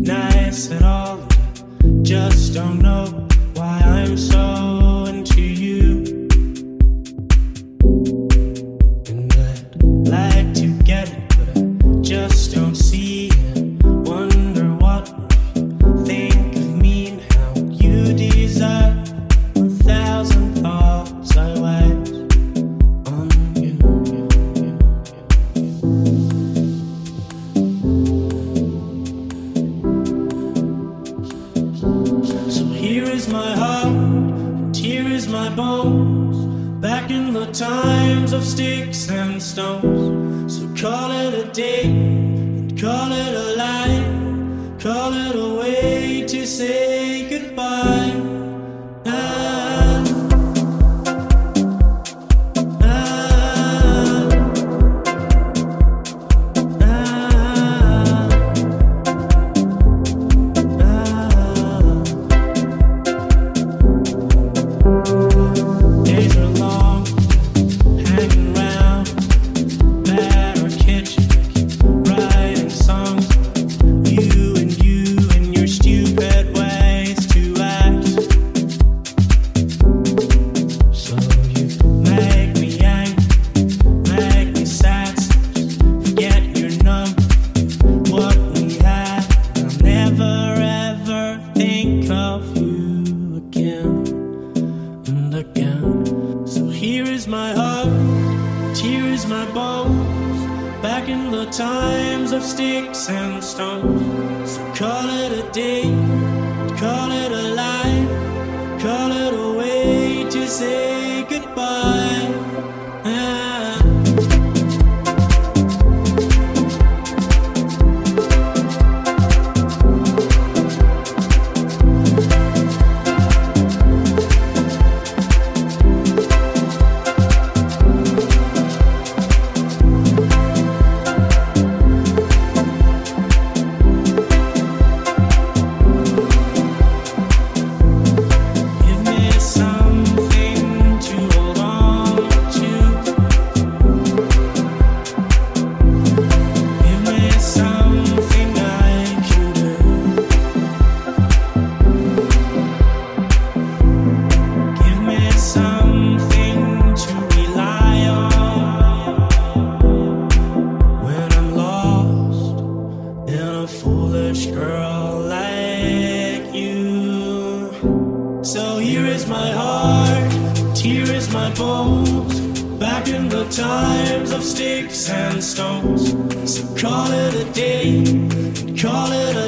nice at all. Just don't know why I'm so into you. And I'd like to get it, but I just don't see it. Wonder what you think of me and how you deserve 1,000 thoughts I waste on you. So here is my heart, and here is my bones, back in the times of sticks and stones. So call it a day, and call it a lie, call it a way to say goodbye. Days are long, hanging round, battered kitchen, writing songs. You and your stupid ways to act. So you make me angry, make me sad. Forget your number, what we had. I'll never ever think of you again and again. So here is my heart, and here is my bones, back in the times of sticks and stones. So call it a day, call it a lie, call it a way to say goodbye. Give me something to hold on to. Give me something I can do. Give me something to rely on when I'm lost in a foolish girl like you. So here is my heart, here is my bones, back in the times of sticks and stones. So call it a day, call it a